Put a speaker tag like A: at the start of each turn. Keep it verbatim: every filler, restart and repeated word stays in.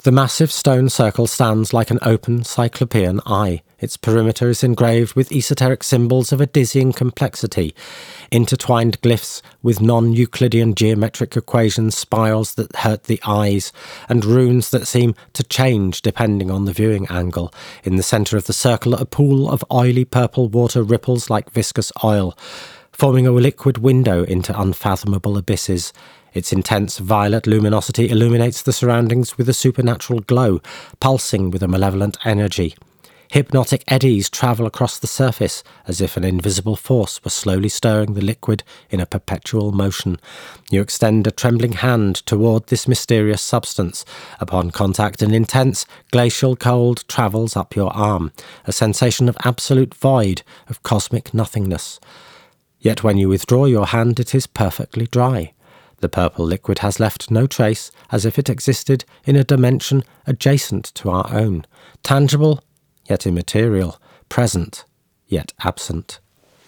A: The massive stone circle stands like an open cyclopean eye. Its perimeter is engraved with esoteric symbols of a dizzying complexity, intertwined glyphs with non-Euclidean geometric equations, spirals that hurt the eyes, and runes that seem to change depending on the viewing angle. In the centre of the circle, a pool of oily purple water ripples like viscous oil, forming a liquid window into unfathomable abysses. Its intense violet luminosity illuminates the surroundings with a supernatural glow, pulsing with a malevolent energy. Hypnotic eddies travel across the surface, as if an invisible force were slowly stirring the liquid in a perpetual motion. You extend a trembling hand toward this mysterious substance. Upon contact, an intense, glacial cold travels up your arm, a sensation of absolute void, of cosmic nothingness. Yet when you withdraw your hand, it is perfectly dry. The purple liquid has left no trace, as if it existed in a dimension adjacent to our own, tangible, yet immaterial, present, yet absent.